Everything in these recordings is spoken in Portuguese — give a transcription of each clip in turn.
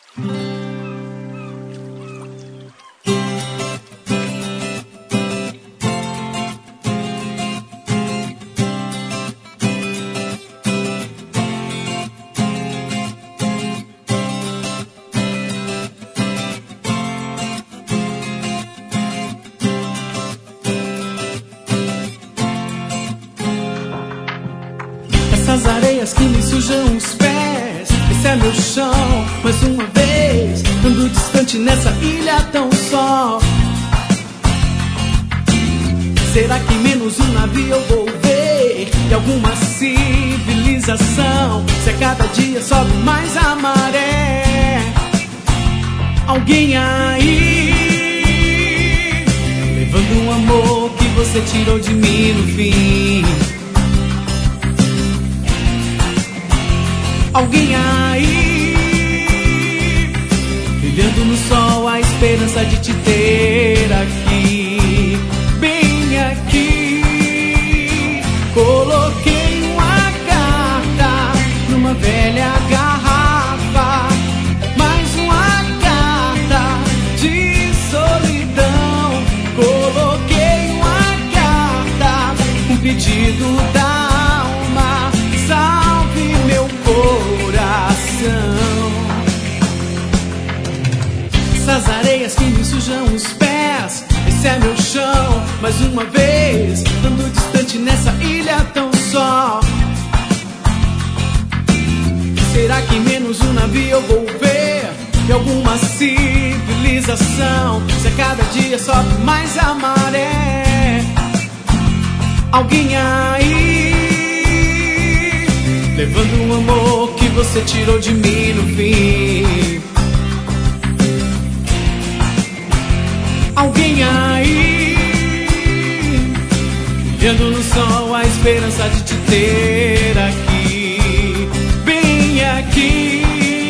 Essas areias que me sujam os pés, esse é meu chão, mais uma vez, ando distante nessa ilha tão só. Será que menos um navio eu vou ver? E alguma civilização? Se a cada dia sobe mais a maré. Alguém aí, levando um amor que você tirou de mim no fim. Alguém aí, brilhando no sol, a esperança de te ter aqui, bem aqui. Coloquei uma carta numa velha garrafa, mais uma carta de solidão. Coloquei uma carta, um pedido da alma, salve meu coração. Essas areias que me sujam os pés, esse é meu chão, mais uma vez, ando distante nessa ilha tão só. Será que menos um navio eu vou ver? E alguma civilização? Se a cada dia sobe mais a maré. Alguém aí, levando um amor que você tirou de mim no fim. Alguém aí, brilhando no sol, a esperança de te ter aqui, bem aqui.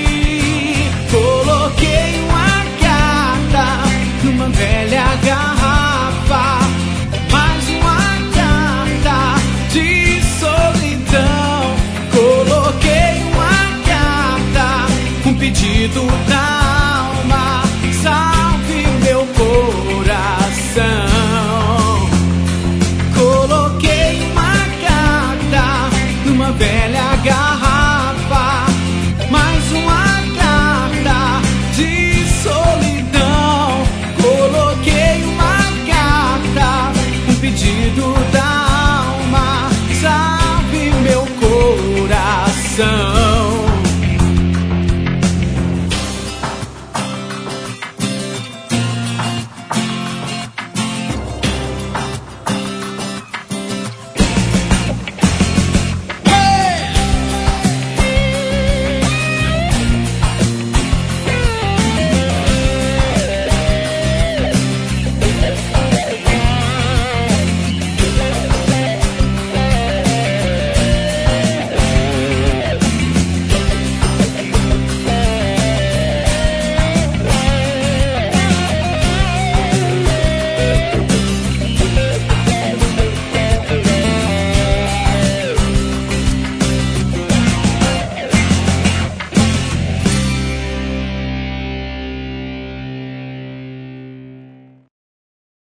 Coloquei uma carta numa velha garrafa, mais uma carta de solidão. Coloquei uma carta, um pedido da alma,